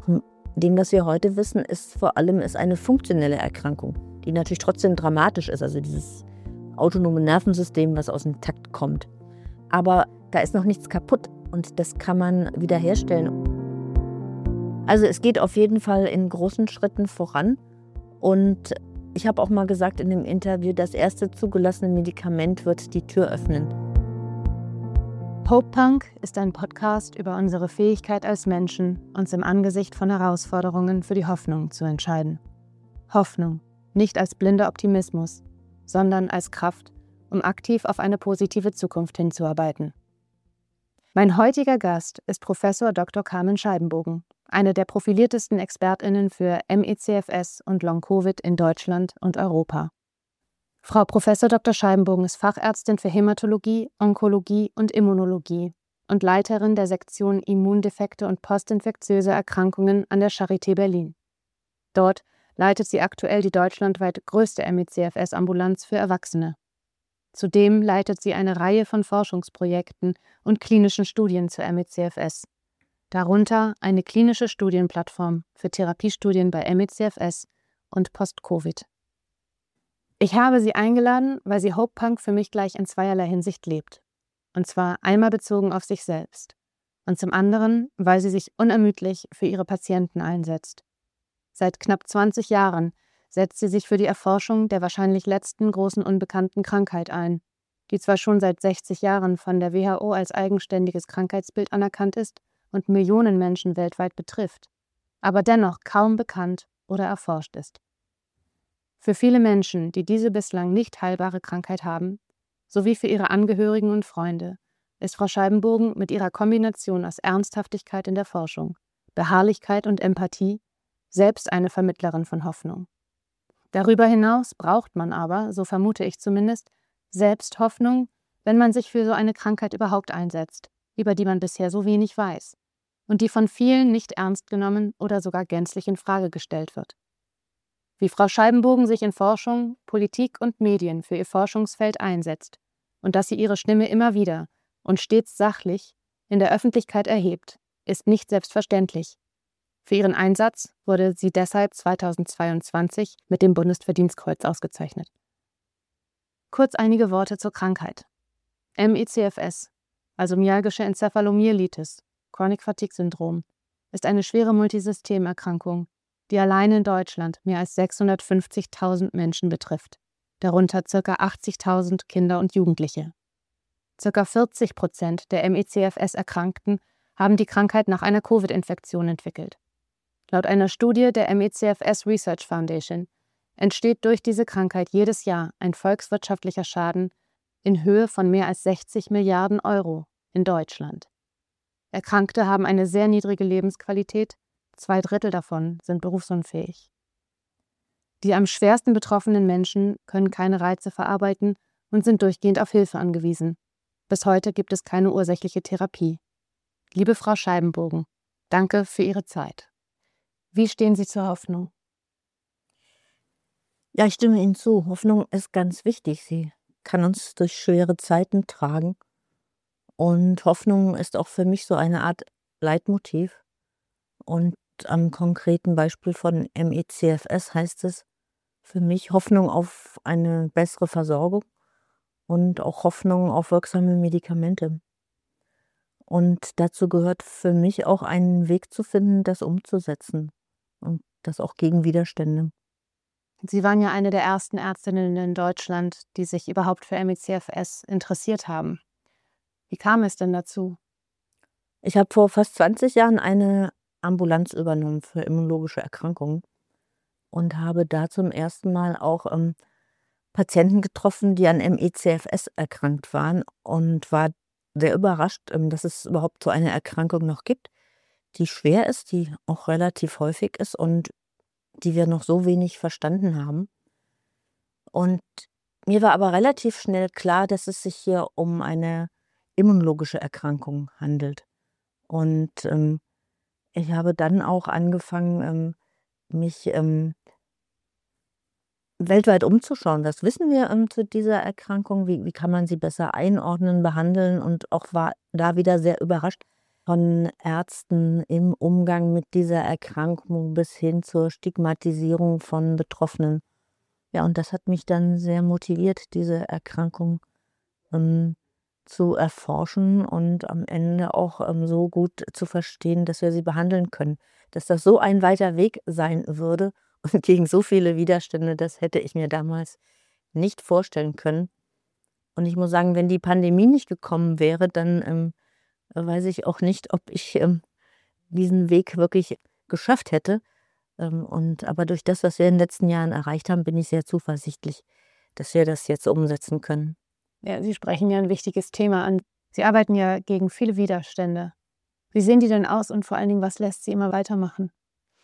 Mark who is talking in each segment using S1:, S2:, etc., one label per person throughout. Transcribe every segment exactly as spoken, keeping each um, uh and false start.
S1: Hm, Dem, was wir heute wissen, ist vor allem ist eine funktionelle Erkrankung, die natürlich trotzdem dramatisch ist, also dieses autonome Nervensystem, was aus dem Takt kommt. Aber da ist noch nichts kaputt und das kann man wiederherstellen. Also es geht auf jeden Fall in großen Schritten voran und ich habe auch mal gesagt in dem Interview, das erste zugelassene Medikament wird die Tür öffnen.
S2: Hope Punk ist ein Podcast über unsere Fähigkeit als Menschen, uns im Angesicht von Herausforderungen für die Hoffnung zu entscheiden. Hoffnung, nicht als blinder Optimismus, sondern als Kraft, um aktiv auf eine positive Zukunft hinzuarbeiten. Mein heutiger Gast ist Professor Doktor Carmen Scheibenbogen, eine der profiliertesten ExpertInnen für M E C F S und Long-Covid in Deutschland und Europa. Frau Professor Doktor Scheibenbogen ist Fachärztin für Hämatologie, Onkologie und Immunologie und Leiterin der Sektion Immundefekte und postinfektiöse Erkrankungen an der Charité Berlin. Dort leitet sie aktuell die deutschlandweit größte M E C F S-Ambulanz für Erwachsene. Zudem leitet sie eine Reihe von Forschungsprojekten und klinischen Studien zur M E C F S, darunter eine klinische Studienplattform für Therapiestudien bei M E C F S und Post-Covid. Ich habe sie eingeladen, weil sie Hope Punk für mich gleich in zweierlei Hinsicht lebt. Und zwar einmal bezogen auf sich selbst und zum anderen, weil sie sich unermüdlich für ihre Patienten einsetzt. Seit knapp zwanzig Jahren setzt sie sich für die Erforschung der wahrscheinlich letzten großen unbekannten Krankheit ein, die zwar schon seit sechzig Jahren von der W H O als eigenständiges Krankheitsbild anerkannt ist und Millionen Menschen weltweit betrifft, aber dennoch kaum bekannt oder erforscht ist. Für viele Menschen, die diese bislang nicht heilbare Krankheit haben, sowie für ihre Angehörigen und Freunde, ist Frau Scheibenbogen mit ihrer Kombination aus Ernsthaftigkeit in der Forschung, Beharrlichkeit und Empathie selbst eine Vermittlerin von Hoffnung. Darüber hinaus braucht man aber, so vermute ich zumindest, selbst Hoffnung, wenn man sich für so eine Krankheit überhaupt einsetzt, über die man bisher so wenig weiß und die von vielen nicht ernst genommen oder sogar gänzlich in Frage gestellt wird. Wie Frau Scheibenbogen sich in Forschung, Politik und Medien für ihr Forschungsfeld einsetzt und dass sie ihre Stimme immer wieder und stets sachlich in der Öffentlichkeit erhebt, ist nicht selbstverständlich. Für ihren Einsatz wurde sie deshalb zweitausendzweiundzwanzig mit dem Bundesverdienstkreuz ausgezeichnet. Kurz einige Worte zur Krankheit. M E C F S, also myalgische Enzephalomyelitis, Chronic Fatigue Syndrom, ist eine schwere Multisystemerkrankung, die allein in Deutschland mehr als sechshundertfünfzigtausend Menschen betrifft, darunter ca. achtzigtausend Kinder und Jugendliche. Ca. vierzig Prozent der M E C F S-Erkrankten haben die Krankheit nach einer Covid-Infektion entwickelt. Laut einer Studie der M E C F S Research Foundation entsteht durch diese Krankheit jedes Jahr ein volkswirtschaftlicher Schaden in Höhe von mehr als sechzig Milliarden Euro in Deutschland. Erkrankte haben eine sehr niedrige Lebensqualität, zwei Drittel davon sind berufsunfähig. Die am schwersten betroffenen Menschen können keine Reize verarbeiten und sind durchgehend auf Hilfe angewiesen. Bis heute gibt es keine ursächliche Therapie. Liebe Frau Scheibenbogen, danke für Ihre Zeit. Wie stehen Sie zur Hoffnung?
S1: Ja, ich stimme Ihnen zu. Hoffnung ist ganz wichtig. Sie kann uns durch schwere Zeiten tragen. Und Hoffnung ist auch für mich so eine Art Leitmotiv. Und am konkreten Beispiel von M E C F S heißt es für mich Hoffnung auf eine bessere Versorgung und auch Hoffnung auf wirksame Medikamente. Und dazu gehört für mich auch einen Weg zu finden, das umzusetzen und das auch gegen Widerstände.
S2: Sie waren ja eine der ersten Ärztinnen in Deutschland, die sich überhaupt für M E C F S interessiert haben. Wie kam es denn dazu?
S1: Ich habe vor fast zwanzig Jahren eine Ambulanz übernommen für immunologische Erkrankungen und habe da zum ersten Mal auch ähm, Patienten getroffen, die an M E C F S erkrankt waren und war sehr überrascht, ähm, dass es überhaupt so eine Erkrankung noch gibt, die schwer ist, die auch relativ häufig ist und die wir noch so wenig verstanden haben. Und mir war aber relativ schnell klar, dass es sich hier um eine immunologische Erkrankung handelt. Und ähm, ich habe dann auch angefangen, ähm, mich ähm, weltweit umzuschauen. Was wissen wir ähm, zu dieser Erkrankung? Wie, wie kann man sie besser einordnen, behandeln? Und auch war da wieder sehr überrascht, von Ärzten im Umgang mit dieser Erkrankung bis hin zur Stigmatisierung von Betroffenen. Ja, und das hat mich dann sehr motiviert, diese Erkrankung ähm, zu erforschen und am Ende auch ähm, so gut zu verstehen, dass wir sie behandeln können. Dass das so ein weiter Weg sein würde und gegen so viele Widerstände, das hätte ich mir damals nicht vorstellen können. Und ich muss sagen, wenn die Pandemie nicht gekommen wäre, dann ähm, weiß ich auch nicht, ob ich ähm, diesen Weg wirklich geschafft hätte. Ähm, und aber durch das, was wir in den letzten Jahren erreicht haben, bin ich sehr zuversichtlich, dass wir das jetzt umsetzen können.
S2: Ja, Sie sprechen ja ein wichtiges Thema an. Sie arbeiten ja gegen viele Widerstände. Wie sehen die denn aus und vor allen Dingen, was lässt Sie immer weitermachen?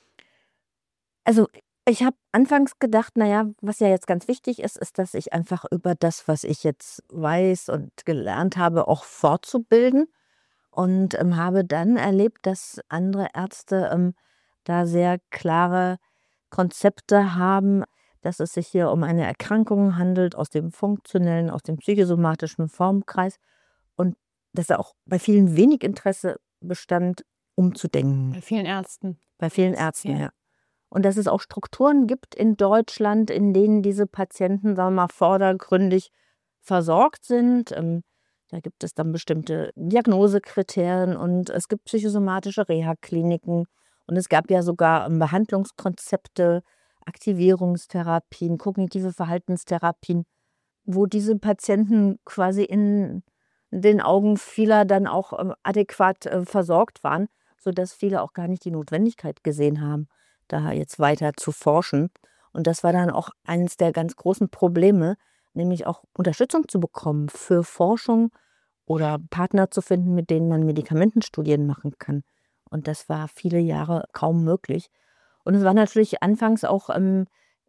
S1: Also, ich habe anfangs gedacht, na ja, was ja jetzt ganz wichtig ist, ist, dass ich einfach über das, was ich jetzt weiß und gelernt habe, auch fortzubilden. Und ähm, habe dann erlebt, dass andere Ärzte ähm, da sehr klare Konzepte haben, dass es sich hier um eine Erkrankung handelt aus dem funktionellen, aus dem psychosomatischen Formkreis und dass da auch bei vielen wenig Interesse bestand, umzudenken.
S2: Bei vielen Ärzten.
S1: Bei vielen Ärzten,
S2: Ja.
S1: ja. Und dass es auch Strukturen gibt in Deutschland, in denen diese Patienten, sagen wir mal, vordergründig versorgt sind. Ähm, da gibt es dann bestimmte Diagnosekriterien und es gibt psychosomatische Reha-Kliniken. Und es gab ja sogar ähm, Behandlungskonzepte, Aktivierungstherapien, kognitive Verhaltenstherapien, wo diese Patienten quasi in den Augen vieler dann auch ähm, adäquat äh, versorgt waren, sodass viele auch gar nicht die Notwendigkeit gesehen haben, da jetzt weiter zu forschen. Und das war dann auch eines der ganz großen Probleme, nämlich auch Unterstützung zu bekommen für Forschung oder Partner zu finden, mit denen man Medikamentenstudien machen kann. Und das war viele Jahre kaum möglich. Und es war natürlich anfangs auch ähm,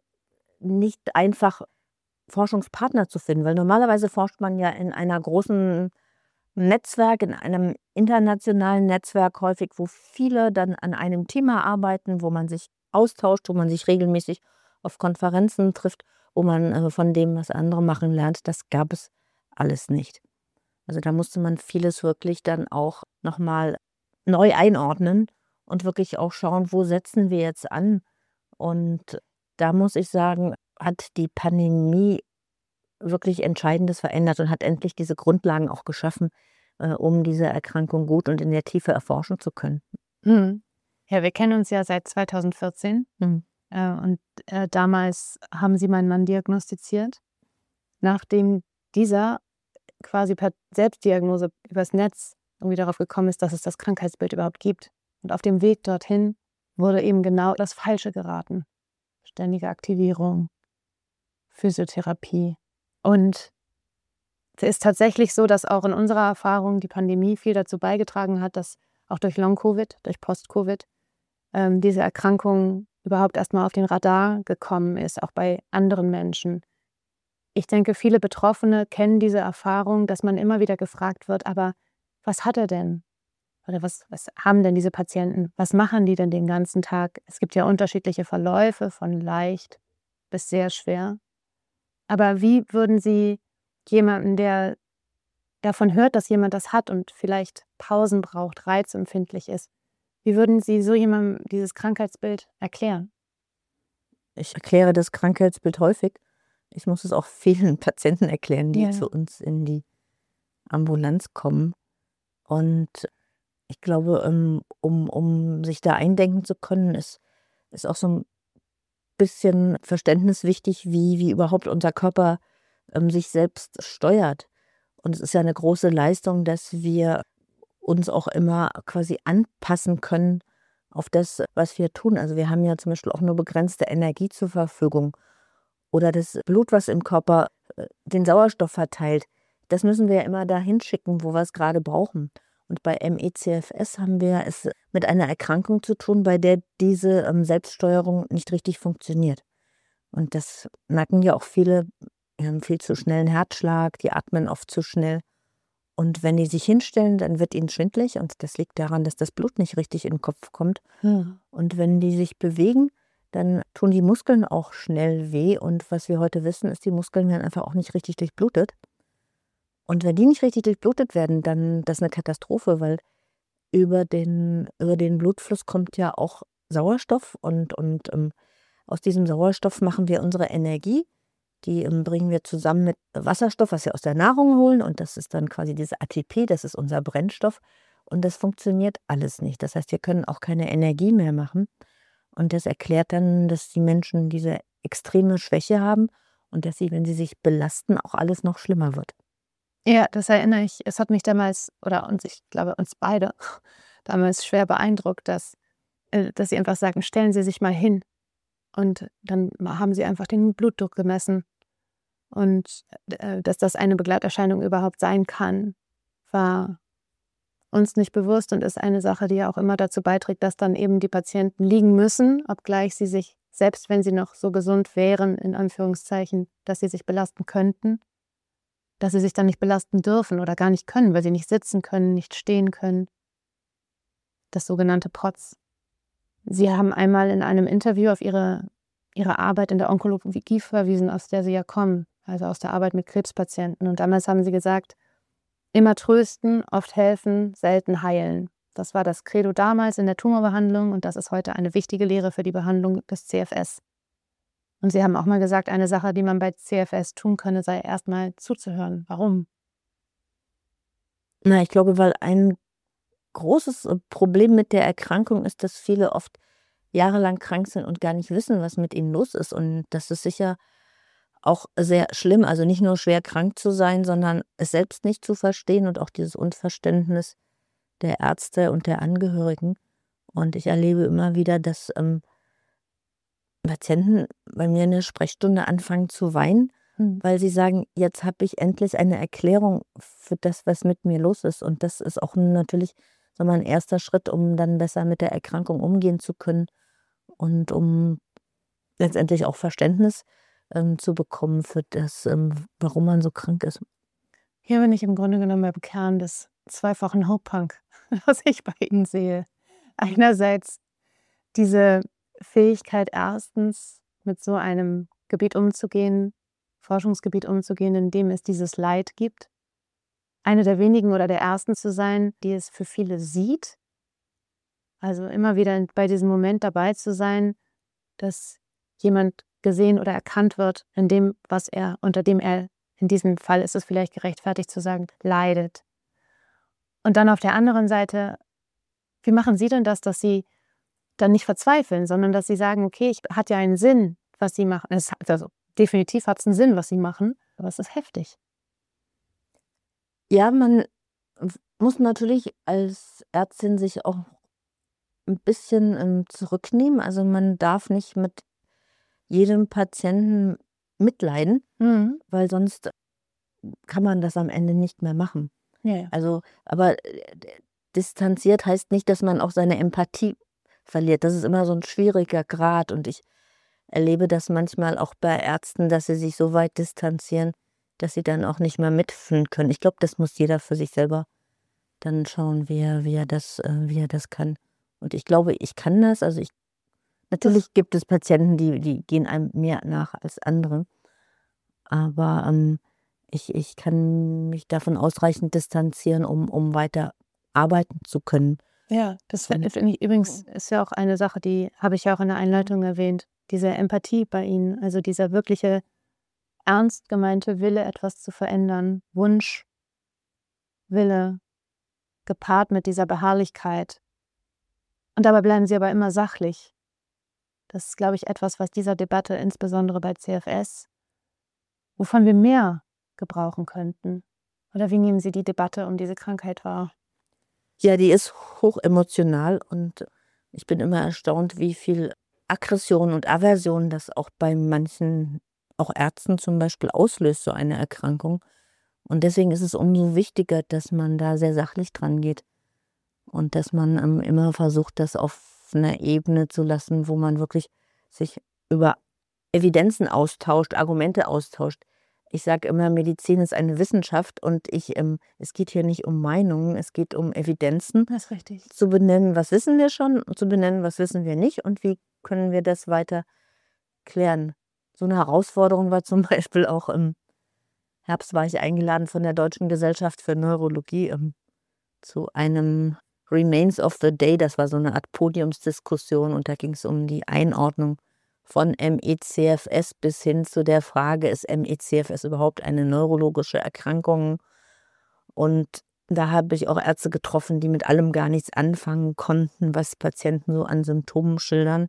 S1: nicht einfach, Forschungspartner zu finden, weil normalerweise forscht man ja in einer großen Netzwerk, in einem internationalen Netzwerk häufig, wo viele dann an einem Thema arbeiten, wo man sich austauscht, wo man sich regelmäßig auf Konferenzen trifft, wo man äh, von dem, was andere machen, lernt. Das gab es alles nicht. Also da musste man vieles wirklich dann auch nochmal neu einordnen und wirklich auch schauen, wo setzen wir jetzt an. Und da muss ich sagen, hat die Pandemie wirklich Entscheidendes verändert und hat endlich diese Grundlagen auch geschaffen, äh, um diese Erkrankung gut und in der Tiefe erforschen zu können.
S2: Mhm. Ja, wir kennen uns ja seit zweitausendvierzehn
S1: Mhm.
S2: äh, und äh, damals haben Sie meinen Mann diagnostiziert. Nachdem dieser quasi per Selbstdiagnose übers Netz irgendwie darauf gekommen ist, dass es das Krankheitsbild überhaupt gibt. Und auf dem Weg dorthin wurde eben genau das Falsche geraten. Ständige Aktivierung, Physiotherapie. Und es ist tatsächlich so, dass auch in unserer Erfahrung die Pandemie viel dazu beigetragen hat, dass auch durch Long-Covid, durch Post-Covid, ähm, diese Erkrankung überhaupt erstmal auf den Radar gekommen ist, auch bei anderen Menschen. Ich denke, viele Betroffene kennen diese Erfahrung, dass man immer wieder gefragt wird, aber was hat er denn? Oder was, was haben denn diese Patienten? Was machen die denn den ganzen Tag? Es gibt ja unterschiedliche Verläufe, von leicht bis sehr schwer. Aber wie würden Sie jemanden, der davon hört, dass jemand das hat und vielleicht Pausen braucht, reizempfindlich ist, wie würden Sie so jemandem dieses Krankheitsbild erklären?
S1: Ich erkläre das Krankheitsbild häufig. Ich muss es auch vielen Patienten erklären, die
S2: Ja.
S1: zu uns in die Ambulanz kommen. Und ich glaube, ähm, um, um sich da eindenken zu können, ist, ist auch so ein bisschen Verständnis wichtig, wie, wie überhaupt unser Körper ähm, sich selbst steuert. Und es ist ja eine große Leistung, dass wir uns auch immer quasi anpassen können auf das, was wir tun. Also wir haben ja zum Beispiel auch nur begrenzte Energie zur Verfügung. Oder das Blut, was im Körper äh, den Sauerstoff verteilt, das müssen wir ja immer dahin schicken, wo wir es gerade brauchen. Und bei M E C F S haben wir es mit einer Erkrankung zu tun, bei der diese ähm, Selbststeuerung nicht richtig funktioniert. Und das merken ja auch viele, die haben viel zu schnellen Herzschlag, die atmen oft zu schnell. Und wenn die sich hinstellen, dann wird ihnen schwindelig und das liegt daran, dass das Blut nicht richtig in den Kopf kommt.
S2: Hm.
S1: Und wenn die sich bewegen, dann tun die Muskeln auch schnell weh. Und was wir heute wissen, ist, die Muskeln werden einfach auch nicht richtig durchblutet. Und wenn die nicht richtig durchblutet werden, dann das ist eine Katastrophe, weil über den, über den Blutfluss kommt ja auch Sauerstoff und, und ähm, aus diesem Sauerstoff machen wir unsere Energie. Die ähm, bringen wir zusammen mit Wasserstoff, was wir aus der Nahrung holen. Und das ist dann quasi diese A T P, das ist unser Brennstoff. Und das funktioniert alles nicht. Das heißt, wir können auch keine Energie mehr machen. Und das erklärt dann, dass die Menschen diese extreme Schwäche haben und dass sie, wenn sie sich belasten, auch alles noch schlimmer wird.
S2: Ja, das erinnere ich. Es hat mich damals, oder uns, ich glaube uns beide, damals schwer beeindruckt, dass, äh, dass sie einfach sagen, stellen Sie sich mal hin. Und dann haben sie einfach den Blutdruck gemessen. Und äh, dass das eine Begleiterscheinung überhaupt sein kann, war uns nicht bewusst und ist eine Sache, die ja auch immer dazu beiträgt, dass dann eben die Patienten liegen müssen, obgleich sie sich, selbst wenn sie noch so gesund wären, in Anführungszeichen, dass sie sich belasten könnten, dass sie sich dann nicht belasten dürfen oder gar nicht können, weil sie nicht sitzen können, nicht stehen können. Das sogenannte P O T S. Sie haben einmal in einem Interview auf ihre, ihre Arbeit in der Onkologie verwiesen, aus der Sie ja kommen, also aus der Arbeit mit Krebspatienten. Und damals haben Sie gesagt, immer trösten, oft helfen, selten heilen. Das war das Credo damals in der Tumorbehandlung und das ist heute eine wichtige Lehre für die Behandlung des C F S. Und Sie haben auch mal gesagt, eine Sache, die man bei C F S tun könne, sei erstmal zuzuhören. Warum?
S1: Na, ich glaube, weil ein großes Problem mit der Erkrankung ist, dass viele oft jahrelang krank sind und gar nicht wissen, was mit ihnen los ist. Und das ist sicher auch sehr schlimm. Also nicht nur schwer krank zu sein, sondern es selbst nicht zu verstehen und auch dieses Unverständnis der Ärzte und der Angehörigen. Und ich erlebe immer wieder, dass ähm, Patienten bei mir in der Sprechstunde anfangen zu weinen,
S2: Hm.
S1: weil sie sagen, jetzt habe ich endlich eine Erklärung für das, was mit mir los ist. Und das ist auch natürlich so mal ein erster Schritt, um dann besser mit der Erkrankung umgehen zu können und um letztendlich auch Verständnis ähm, zu bekommen für das, ähm, warum man so krank ist.
S2: Hier bin ich im Grunde genommen beim Kern des zweifachen Hope-Punk, was ich bei Ihnen sehe. Einerseits diese Fähigkeit, erstens mit so einem Gebiet umzugehen, Forschungsgebiet umzugehen, in dem es dieses Leid gibt. Eine der wenigen oder der ersten zu sein, die es für viele sieht. Also immer wieder bei diesem Moment dabei zu sein, dass jemand gesehen oder erkannt wird in dem, was er, unter dem er, in diesem Fall ist es vielleicht gerechtfertigt zu sagen, leidet. Und dann auf der anderen Seite, wie machen Sie denn das, dass Sie dann nicht verzweifeln, sondern dass Sie sagen, okay, es hat ja einen Sinn, was Sie machen. Es hat, also definitiv hat es einen Sinn, was Sie machen, aber es ist heftig.
S1: Ja, man muss natürlich als Ärztin sich auch ein bisschen ähm, zurücknehmen. Also man darf nicht mit jedem Patienten mitleiden,
S2: Mhm.
S1: weil sonst kann man das am Ende nicht mehr machen.
S2: Ja, ja.
S1: Also, aber äh, distanziert heißt nicht, dass man auch seine Empathie verliert. Das ist immer so ein schwieriger Grad und ich erlebe das manchmal auch bei Ärzten, dass sie sich so weit distanzieren, dass sie dann auch nicht mehr mitfühlen können. Ich glaube, das muss jeder für sich selber dann schauen, wie er, wie er das, äh, wie er das kann. Und ich glaube, ich kann das. Also ich natürlich gibt es Patienten, die, die gehen einem mehr nach als andere. Aber ähm, ich, ich kann mich davon ausreichend distanzieren, um, um weiter arbeiten zu können.
S2: Ja, das
S1: Und-
S2: finde ich übrigens ist ja auch eine Sache, die habe ich ja auch in der Einleitung erwähnt. Diese Empathie bei Ihnen, also dieser wirkliche ernst gemeinte Wille, etwas zu verändern, Wunsch, Wille, gepaart mit dieser Beharrlichkeit. Und dabei bleiben Sie aber immer sachlich. Das ist, glaube ich, etwas, was dieser Debatte, insbesondere bei C F S, wovon wir mehr gebrauchen könnten. Oder wie nehmen Sie die Debatte um diese Krankheit wahr?
S1: Ja, die ist hochemotional und ich bin immer erstaunt, wie viel Aggression und Aversion das auch bei manchen, auch Ärzten zum Beispiel, auslöst, so eine Erkrankung. Und deswegen ist es umso wichtiger, dass man da sehr sachlich dran geht und dass man ähm, immer versucht, das auf einer Ebene zu lassen, wo man wirklich sich über Evidenzen austauscht, Argumente austauscht. Ich sage immer, Medizin ist eine Wissenschaft und ich, ähm, es geht hier nicht um Meinungen, es geht um Evidenzen.
S2: Das ist richtig.
S1: Zu benennen, was wissen wir schon und zu benennen, was wissen wir nicht und wie können wir das weiter klären. So eine Herausforderung war zum Beispiel auch im Herbst war ich eingeladen von der Deutschen Gesellschaft für Neurologie ähm, zu einem Remains of the Day, das war so eine Art Podiumsdiskussion und da ging es um die Einordnung von M E C F S bis hin zu der Frage, ist M E C F S überhaupt eine neurologische Erkrankung? Und da habe ich auch Ärzte getroffen, die mit allem gar nichts anfangen konnten, was Patienten so an Symptomen schildern.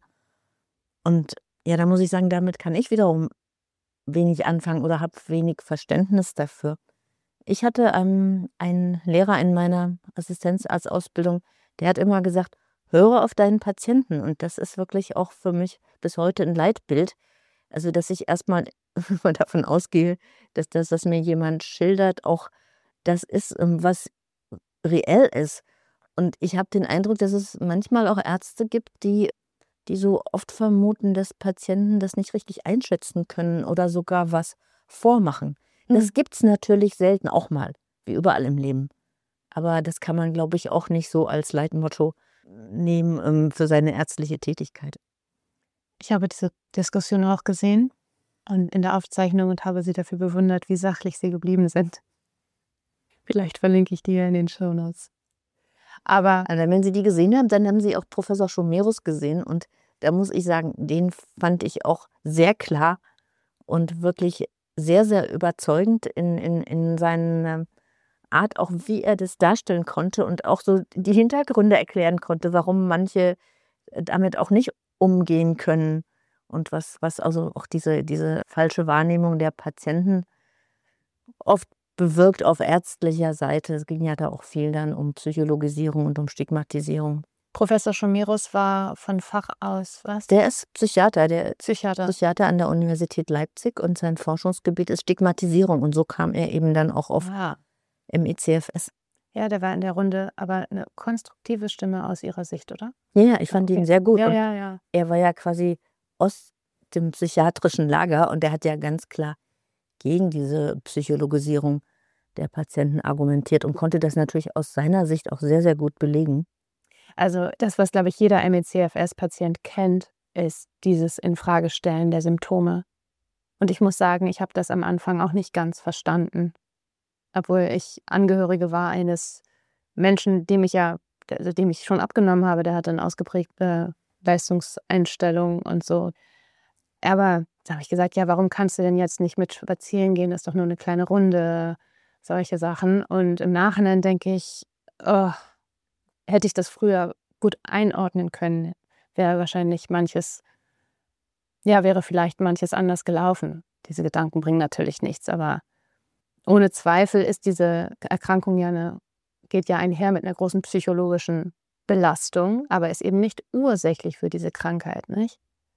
S1: Und ja, da muss ich sagen, damit kann ich wiederum wenig anfangen oder habe wenig Verständnis dafür. Ich hatte ähm, einen Lehrer in meiner Assistenzarztausbildung, der hat immer gesagt, höre auf deinen Patienten. Und das ist wirklich auch für mich bis heute ein Leitbild. Also, dass ich erstmal davon ausgehe, dass das, was mir jemand schildert, auch das ist, ähm, was reell ist. Und ich habe den Eindruck, dass es manchmal auch Ärzte gibt, die, die so oft vermuten, dass Patienten das nicht richtig einschätzen können oder sogar was vormachen. Das
S2: Mhm.
S1: gibt es natürlich selten auch mal, wie überall im Leben. Aber das kann man, glaube ich, auch nicht so als Leitmotto nehmen ähm, für seine ärztliche Tätigkeit.
S2: Ich habe diese Diskussion auch gesehen und in der Aufzeichnung und habe sie dafür bewundert, wie sachlich sie geblieben sind. Vielleicht verlinke ich die ja in den Shownotes. Aber
S1: Also, wenn Sie die gesehen haben, dann haben Sie auch Professor Schomerus gesehen. Und da muss ich sagen, den fand ich auch sehr klar und wirklich sehr, sehr überzeugend in, in, in seiner Art, auch wie er das darstellen konnte und auch so die Hintergründe erklären konnte, warum manche damit auch nicht umgehen können und was, was also auch diese, diese falsche Wahrnehmung der Patienten oft bewirkt auf ärztlicher Seite. Es ging ja da auch viel dann um Psychologisierung und um Stigmatisierung.
S2: Professor Schomerus war von Fach aus was?
S1: Der ist Psychiater, der
S2: Psychiater.
S1: Psychiater an der Universität Leipzig und sein Forschungsgebiet ist Stigmatisierung. Und so kam er eben dann auch auf
S2: Ah.
S1: M E C F S.
S2: Ja, der war in der Runde, aber eine konstruktive Stimme aus Ihrer Sicht, oder?
S1: Ja, ja, ich fand
S2: Okay.
S1: ihn sehr gut.
S2: Ja,
S1: Und
S2: ja, ja.
S1: er war ja quasi aus dem psychiatrischen Lager und der hat ja ganz klar gegen diese Psychologisierung der Patienten argumentiert und konnte das natürlich aus seiner Sicht auch sehr, sehr gut belegen.
S2: Also das, was, glaube ich, jeder M E C F S-Patient kennt, ist dieses Infragestellen der Symptome. Und ich muss sagen, ich habe das am Anfang auch nicht ganz verstanden. Obwohl ich Angehörige war eines Menschen, dem ich ja, also dem ich schon abgenommen habe, der hatte eine ausgeprägte Leistungseinstellung und so. Aber da habe ich gesagt, ja, warum kannst du denn jetzt nicht mit spazieren gehen? Das ist doch nur eine kleine Runde, solche Sachen. Und im Nachhinein denke ich, oh, hätte ich das früher gut einordnen können, wäre wahrscheinlich manches, ja, wäre vielleicht manches anders gelaufen. Diese Gedanken bringen natürlich nichts, aber ohne Zweifel ist diese Erkrankung ja eine, geht ja einher mit einer großen psychologischen Belastung, aber ist eben nicht ursächlich für diese Krankheit, nicht?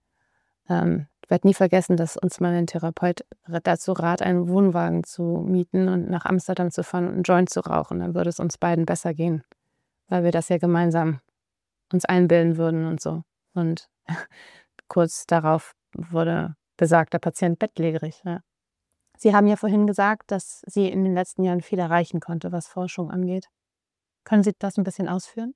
S2: Ähm, ich werde nie vergessen, dass uns mal ein Therapeut dazu rat, einen Wohnwagen zu mieten und nach Amsterdam zu fahren und einen Joint zu rauchen. Dann würde es uns beiden besser gehen, weil wir das ja gemeinsam uns einbilden würden und so. Und kurz darauf wurde besagter Patient bettlägerig. Ja. Sie haben ja vorhin gesagt, dass sie in den letzten Jahren viel erreichen konnte, was Forschung angeht. Können Sie das ein bisschen ausführen?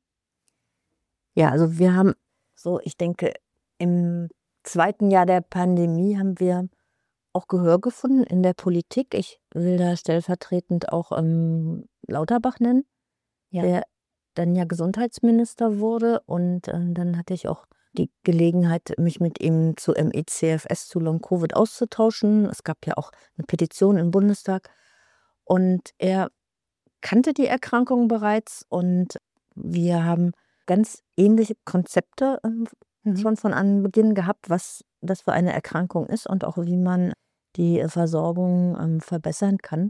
S1: Ja, also wir haben so, ich denke, im zweiten Jahr der Pandemie haben wir auch Gehör gefunden in der Politik. Ich will da stellvertretend auch ähm, Lauterbach nennen,
S2: Ja.
S1: der dann ja Gesundheitsminister wurde. Und äh, dann hatte ich auch die Gelegenheit, mich mit ihm zu M E C F S, zu Long-Covid auszutauschen. Es gab ja auch eine Petition im Bundestag. Und er kannte die Erkrankung bereits und wir haben ganz ähnliche Konzepte ähm,
S2: Mhm.
S1: schon von Anbeginn gehabt, was das für eine Erkrankung ist und auch wie man die Versorgung ähm, verbessern kann.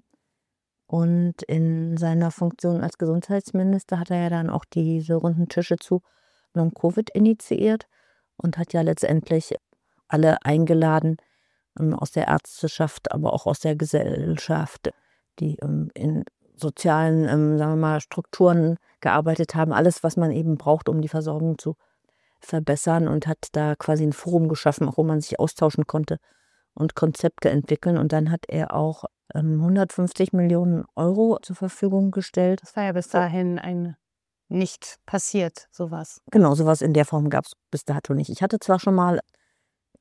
S1: Und in seiner Funktion als Gesundheitsminister hat er ja dann auch diese runden Tische zu Long-Covid initiiert und hat ja letztendlich alle eingeladen ähm, aus der Ärzteschaft, aber auch aus der Gesellschaft, die ähm, in sozialen, ähm, sagen wir mal, Strukturen gearbeitet haben. Alles, was man eben braucht, um die Versorgung zu verbessern, und hat da quasi ein Forum geschaffen, wo man sich austauschen konnte und Konzepte entwickeln. Und dann hat er auch ähm, hundertfünfzig Millionen Euro zur Verfügung gestellt.
S2: Das war ja bis dahin ein nicht passiert, sowas.
S1: Genau, sowas in der Form gab es bis dato nicht. Ich hatte zwar schon mal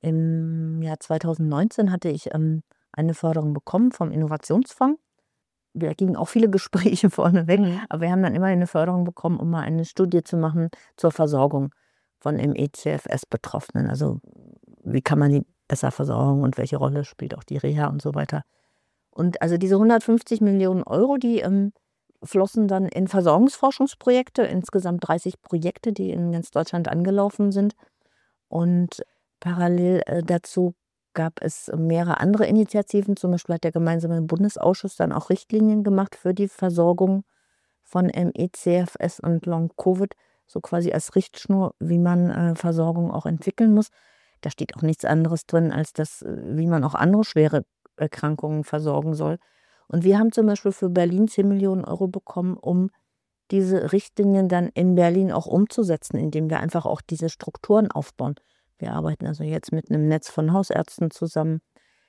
S1: im Jahr zweitausendneunzehn hatte ich ähm, eine Förderung bekommen vom Innovationsfonds. da gingen auch viele Gespräche vorneweg,
S2: Mhm.
S1: aber wir haben dann immer eine Förderung bekommen, um mal eine Studie zu machen zur Versorgung von M E C F S-Betroffenen. Also wie kann man die besser versorgen und welche Rolle spielt auch die Reha und so weiter. Und also diese hundertfünfzig Millionen Euro, die ähm, flossen dann in Versorgungsforschungsprojekte, insgesamt dreißig Projekte, die in ganz Deutschland angelaufen sind. Und parallel äh, dazu gab es mehrere andere Initiativen. Zum Beispiel hat der gemeinsame Bundesausschuss dann auch Richtlinien gemacht für die Versorgung von M E C F S und Long-Covid, so quasi als Richtschnur, wie man äh, Versorgung auch entwickeln muss. Da steht auch nichts anderes drin, als das, äh, wie man auch andere schwere Erkrankungen versorgen soll. Und wir haben zum Beispiel für Berlin zehn Millionen Euro bekommen, um diese Richtlinien dann in Berlin auch umzusetzen, indem wir einfach auch diese Strukturen aufbauen. Wir arbeiten also jetzt mit einem Netz von Hausärzten zusammen.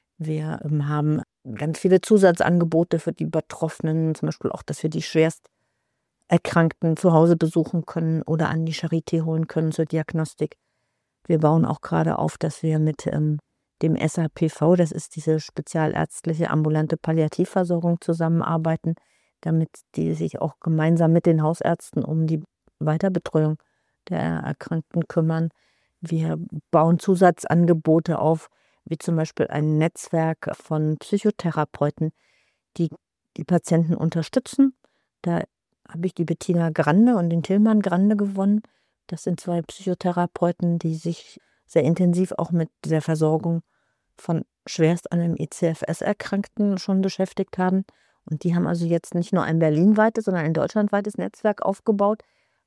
S1: Wir ähm, haben ganz viele Zusatzangebote für die Betroffenen, zum Beispiel auch, dass wir die Schwersterkrankten zu Hause besuchen können oder an die Charité holen können zur Diagnostik. Wir bauen auch gerade auf, dass wir mit ähm, dem S A P V, das ist diese spezialärztliche ambulante Palliativversorgung, zusammenarbeiten, damit die sich auch gemeinsam mit den Hausärzten um die Weiterbetreuung der Erkrankten kümmern. Wir bauen Zusatzangebote auf, wie zum Beispiel ein Netzwerk von Psychotherapeuten, die die Patienten unterstützen. Da habe ich die Bettina Grande und den Tillmann Grande gewonnen. Das sind zwei Psychotherapeuten, die sich sehr intensiv auch mit der Versorgung von schwerst an einem E C F S-Erkrankten schon beschäftigt haben. Und die haben also jetzt nicht nur ein berlinweites, sondern ein deutschlandweites Netzwerk aufgebaut,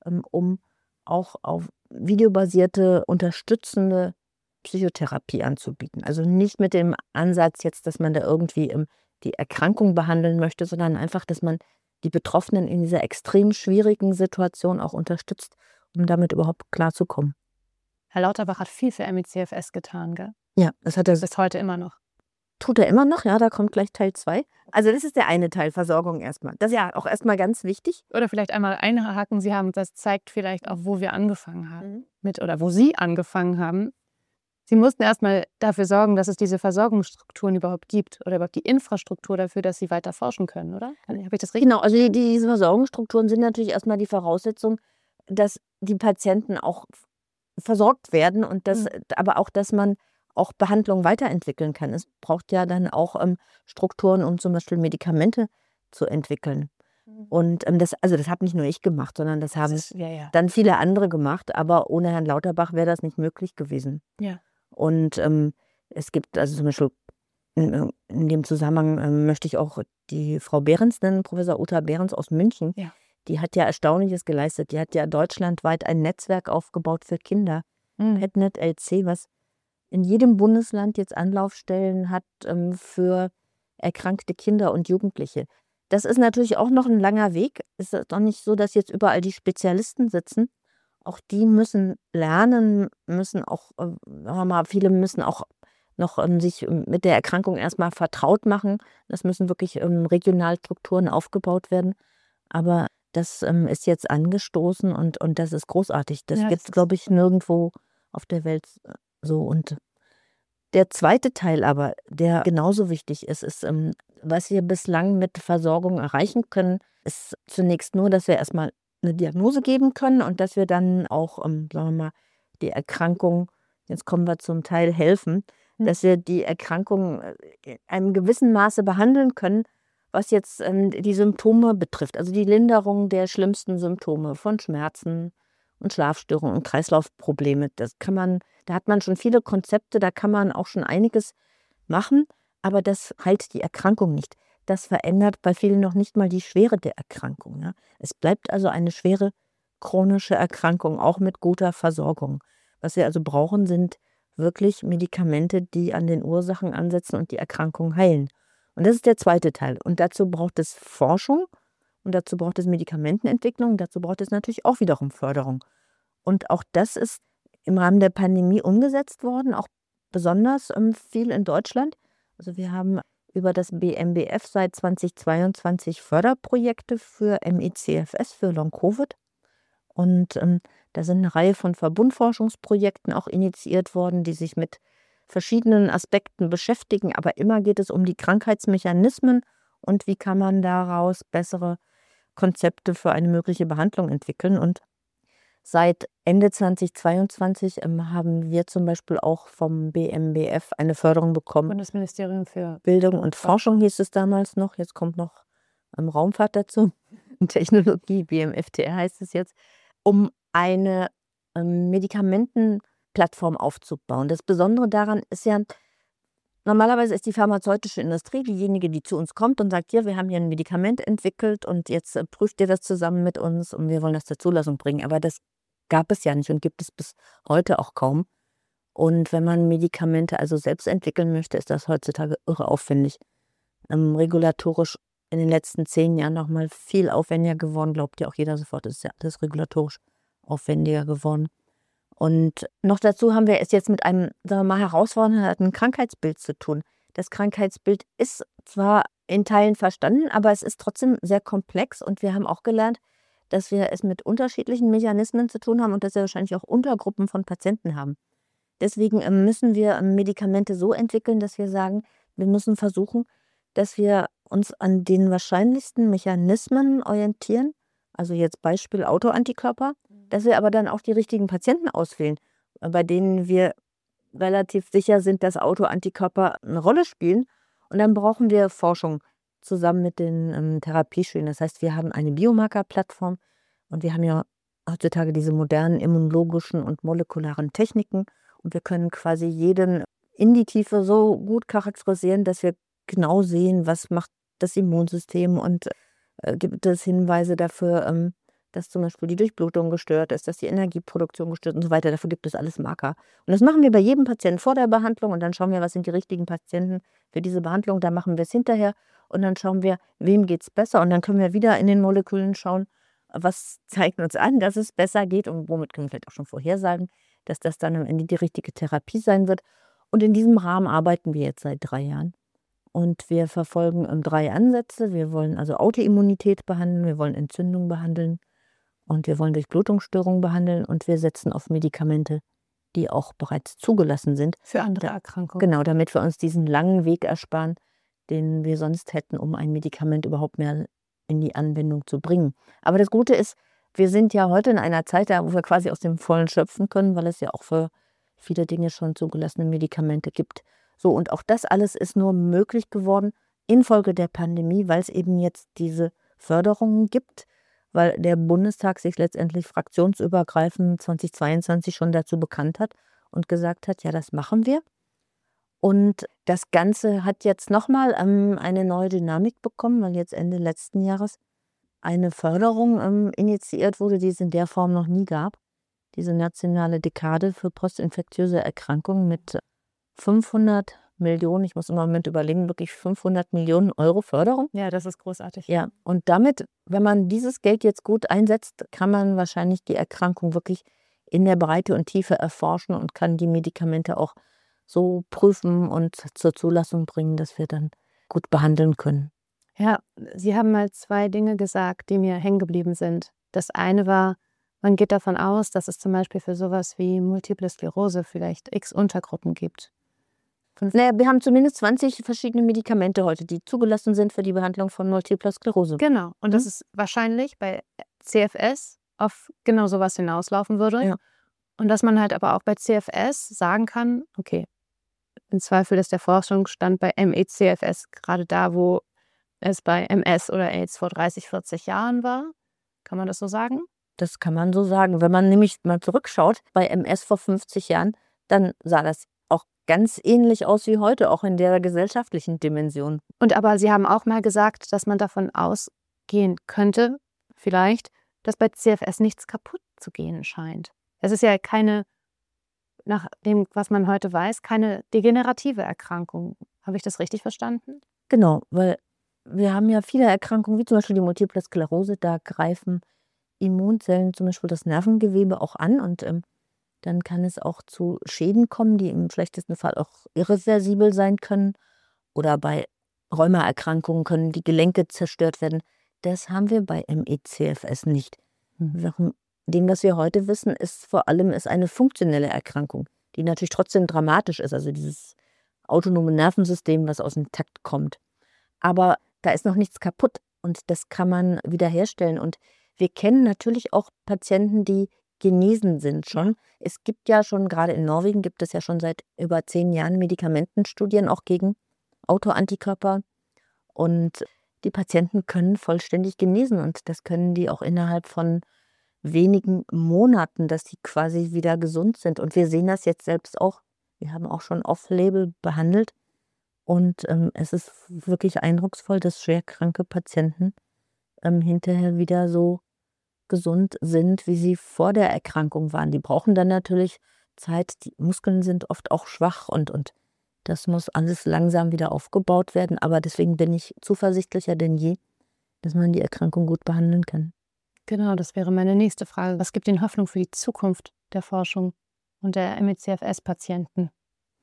S1: um auch auf videobasierte, unterstützende Psychotherapie anzubieten. Also nicht mit dem Ansatz jetzt, dass man da irgendwie die Erkrankung behandeln möchte, sondern einfach, dass man die Betroffenen in dieser extrem schwierigen Situation auch unterstützt, um damit überhaupt klarzukommen.
S2: Herr Lauterbach hat viel für M E C F S getan, gell?
S1: Ja, das hat er.
S2: Bis heute immer noch.
S1: Tut er immer noch, ja, da kommt gleich Teil zwei. Also das ist der eine Teil, Versorgung erstmal. Das ist ja auch erstmal ganz wichtig.
S2: Oder vielleicht einmal einhaken, Sie haben, das zeigt vielleicht auch, wo wir angefangen haben mhm. mit, oder wo Sie angefangen haben. Sie mussten erstmal dafür sorgen, dass es diese Versorgungsstrukturen überhaupt gibt oder überhaupt die Infrastruktur dafür, dass Sie weiter forschen können, oder? Habe ich das richtig?
S1: Genau, also die, diese Versorgungsstrukturen sind natürlich erstmal die Voraussetzung, dass die Patienten auch versorgt werden und dass, mhm. aber auch, dass man auch Behandlung weiterentwickeln kann. Es braucht ja dann auch ähm, Strukturen, um zum Beispiel Medikamente zu entwickeln. Mhm. Und ähm, das, also das habe nicht nur ich gemacht, sondern das haben das ist, ja, ja. dann viele andere gemacht. Aber ohne Herrn Lauterbach wäre das nicht möglich gewesen.
S2: Ja.
S1: Und ähm, es gibt also zum Beispiel in, in dem Zusammenhang ähm, möchte ich auch die Frau Behrens nennen, Professor Uta Behrens aus München.
S2: Ja.
S1: Die hat ja Erstaunliches geleistet. Die hat ja deutschlandweit ein Netzwerk aufgebaut für Kinder. Mhm. PetNet L C, was in jedem Bundesland jetzt Anlaufstellen hat ähm, für erkrankte Kinder und Jugendliche. Das ist natürlich auch noch ein langer Weg. Es ist doch nicht so, dass jetzt überall die Spezialisten sitzen. Auch die müssen lernen, müssen auch, äh, viele müssen auch noch ähm, sich mit der Erkrankung erstmal vertraut machen. Das müssen wirklich ähm, Regionalstrukturen aufgebaut werden. Aber das ähm, ist jetzt angestoßen und, und das ist großartig. Das ja, gibt es, glaube ich, nirgendwo auf der Welt so. Und der zweite Teil aber, der genauso wichtig ist, ist, ähm, was wir bislang mit Versorgung erreichen können, ist zunächst nur, dass wir erstmal eine Diagnose geben können und dass wir dann auch, ähm, sagen wir mal, die Erkrankung, jetzt kommen wir zum Teil helfen, mhm. dass wir die Erkrankung in einem gewissen Maße behandeln können, was jetzt ähm, die Symptome betrifft, also die Linderung der schlimmsten Symptome von Schmerzen und Schlafstörungen und Kreislaufprobleme. Das kann man, da hat man schon viele Konzepte, da kann man auch schon einiges machen, aber das heilt die Erkrankung nicht. Das verändert bei vielen noch nicht mal die Schwere der Erkrankung. Ja. Es bleibt also eine schwere chronische Erkrankung, auch mit guter Versorgung. Was wir also brauchen, sind wirklich Medikamente, die an den Ursachen ansetzen und die Erkrankung heilen. Und das ist der zweite Teil. Und dazu braucht es Forschung und dazu braucht es Medikamentenentwicklung, dazu braucht es natürlich auch wiederum Förderung. Und auch das ist im Rahmen der Pandemie umgesetzt worden, auch besonders ähm, viel in Deutschland. Also wir haben über das B M B F seit zweitausendzweiundzwanzig Förderprojekte für M E C F S, für Long-Covid. Und ähm, da sind eine Reihe von Verbundforschungsprojekten auch initiiert worden, die sich mit verschiedenen Aspekten beschäftigen. Aber immer geht es um die Krankheitsmechanismen und wie kann man daraus bessere Konzepte für eine mögliche Behandlung entwickeln. Und seit Ende zweitausendzweiundzwanzig ähm, haben wir zum Beispiel auch vom B M B F eine Förderung bekommen.
S2: Bundesministerium für
S1: Bildung und Forschung hieß es damals noch. Jetzt kommt noch ähm, Raumfahrt dazu. Technologie, B M F T R heißt es jetzt, um eine ähm, Medikamentenplattform aufzubauen. Das Besondere daran ist ja, normalerweise ist die pharmazeutische Industrie diejenige, die zu uns kommt und sagt, hier, wir haben hier ein Medikament entwickelt und jetzt äh, prüft ihr das zusammen mit uns und wir wollen das zur Zulassung bringen. Aber das gab es ja nicht und gibt es bis heute auch kaum. Und wenn man Medikamente also selbst entwickeln möchte, ist das heutzutage irre aufwendig. Ähm, regulatorisch in den letzten zehn Jahren noch mal viel aufwendiger geworden, glaubt ja auch jeder sofort, das ist ja alles regulatorisch aufwendiger geworden. Und noch dazu haben wir es jetzt mit einem, sagen wir mal, herausfordernden Krankheitsbild zu tun. Das Krankheitsbild ist zwar in Teilen verstanden, aber es ist trotzdem sehr komplex und wir haben auch gelernt, dass wir es mit unterschiedlichen Mechanismen zu tun haben und dass wir wahrscheinlich auch Untergruppen von Patienten haben. Deswegen ähm, müssen wir ähm, Medikamente so entwickeln, dass wir sagen, wir müssen versuchen, dass wir uns an den wahrscheinlichsten Mechanismen orientieren. Also jetzt Beispiel Autoantikörper, dass wir aber dann auch die richtigen Patienten auswählen, äh, bei denen wir relativ sicher sind, dass Autoantikörper eine Rolle spielen. Und dann brauchen wir Forschung zusammen mit den ähm, Therapiestudien. Das heißt, wir haben eine Biomarkerplattform und wir haben ja heutzutage diese modernen immunologischen und molekularen Techniken. Und wir können quasi jeden in die Tiefe so gut charakterisieren, dass wir genau sehen, was macht das Immunsystem und äh, gibt es Hinweise dafür, ähm, dass zum Beispiel die Durchblutung gestört ist, dass die Energieproduktion gestört ist und so weiter. Dafür gibt es alles Marker. Und das machen wir bei jedem Patienten vor der Behandlung und dann schauen wir, was sind die richtigen Patienten für diese Behandlung. Dann machen wir es hinterher und dann schauen wir, wem geht es besser. Und dann können wir wieder in den Molekülen schauen, was zeigt uns an, dass es besser geht und womit können wir vielleicht auch schon vorhersagen, dass das dann am Ende die richtige Therapie sein wird. Und in diesem Rahmen arbeiten wir jetzt seit drei Jahren. Und wir verfolgen ähm, drei Ansätze. Wir wollen also Autoimmunität behandeln, wir wollen Entzündung behandeln und wir wollen Durchblutungsstörungen behandeln und wir setzen auf Medikamente, die auch bereits zugelassen sind.
S2: Für andere
S1: Da,
S2: Erkrankungen.
S1: genau, damit wir uns diesen langen Weg ersparen, den wir sonst hätten, um ein Medikament überhaupt mehr in die Anwendung zu bringen. Aber das Gute ist, wir sind ja heute in einer Zeit, da, wo wir quasi aus dem Vollen schöpfen können, weil es ja auch für viele Dinge schon zugelassene Medikamente gibt. So, und auch das alles ist nur möglich geworden infolge der Pandemie, weil es eben jetzt diese Förderungen gibt, weil der Bundestag sich letztendlich fraktionsübergreifend zweitausendzweiundzwanzig schon dazu bekannt hat und gesagt hat, ja, das machen wir. Und das Ganze hat jetzt nochmal ähm, eine neue Dynamik bekommen, weil jetzt Ende letzten Jahres eine Förderung ähm, initiiert wurde, die es in der Form noch nie gab. Diese nationale Dekade für postinfektiöse Erkrankungen mit fünfhundert Millionen, ich muss im Moment überlegen, wirklich fünfhundert Millionen Euro Förderung.
S2: Ja, das ist großartig.
S1: Ja, und damit, wenn man dieses Geld jetzt gut einsetzt, kann man wahrscheinlich die Erkrankung wirklich in der Breite und Tiefe erforschen und kann die Medikamente auch so prüfen und zur Zulassung bringen, dass wir dann gut behandeln können.
S2: Ja, Sie haben mal zwei Dinge gesagt, die mir hängen geblieben sind. Das eine war, man geht davon aus, dass es zum Beispiel für sowas wie Multiple Sklerose vielleicht x Untergruppen gibt.
S1: Naja, wir haben zumindest zwanzig verschiedene Medikamente heute, die zugelassen sind für die Behandlung von Multipler Sklerose.
S2: Genau, und
S1: Mhm.
S2: dass es wahrscheinlich bei C F S auf genau sowas hinauslaufen würde.
S1: Ja.
S2: Und dass man halt aber auch bei C F S sagen kann, okay, im Zweifel ist der Forschungsstand bei M E C F S gerade da, wo es bei M S oder AIDS vor dreißig, vierzig Jahren war. Kann man das so sagen?
S1: Das kann man so sagen. Wenn man nämlich mal zurückschaut, bei M S vor fünfzig Jahren, dann sah das auch ganz ähnlich aus wie heute, auch in der gesellschaftlichen Dimension.
S2: Und aber Sie haben auch mal gesagt, dass man davon ausgehen könnte, vielleicht, dass bei C F S nichts kaputt zu gehen scheint. Es ist ja keine, nach dem, was man heute weiß, keine degenerative Erkrankung. Habe ich das richtig verstanden?
S1: Genau, weil wir haben ja viele Erkrankungen, wie zum Beispiel die Multiple Sklerose, da greifen Immunzellen zum Beispiel das Nervengewebe auch an und ähm, dann kann es auch zu Schäden kommen, die im schlechtesten Fall auch irreversibel sein können. Oder bei Rheumaerkrankungen können die Gelenke zerstört werden. Das haben wir bei M E C F S nicht. Mhm. Dem, was wir heute wissen, ist vor allem ist eine funktionelle Erkrankung, die natürlich trotzdem dramatisch ist. Also dieses autonome Nervensystem, was aus dem Takt kommt. Aber da ist noch nichts kaputt und das kann man wiederherstellen. Und wir kennen natürlich auch Patienten, die genesen sind schon. Es gibt ja schon, gerade in Norwegen gibt es ja schon seit über zehn Jahren Medikamentenstudien auch gegen Autoantikörper. Und die Patienten können vollständig genesen und das können die auch innerhalb von wenigen Monaten, dass die quasi wieder gesund sind. Und wir sehen das jetzt selbst auch. Wir haben auch schon Off-Label behandelt und ähm, es ist wirklich eindrucksvoll, dass schwerkranke Patienten ähm, hinterher wieder so gesund sind, wie sie vor der Erkrankung waren. Die brauchen dann natürlich Zeit. Die Muskeln sind oft auch schwach und, und das muss alles langsam wieder aufgebaut werden. Aber deswegen bin ich zuversichtlicher denn je, dass man die Erkrankung gut behandeln kann.
S2: Genau, das wäre meine nächste Frage. Was gibt Ihnen Hoffnung für die Zukunft der Forschung und der M E C F S-Patienten?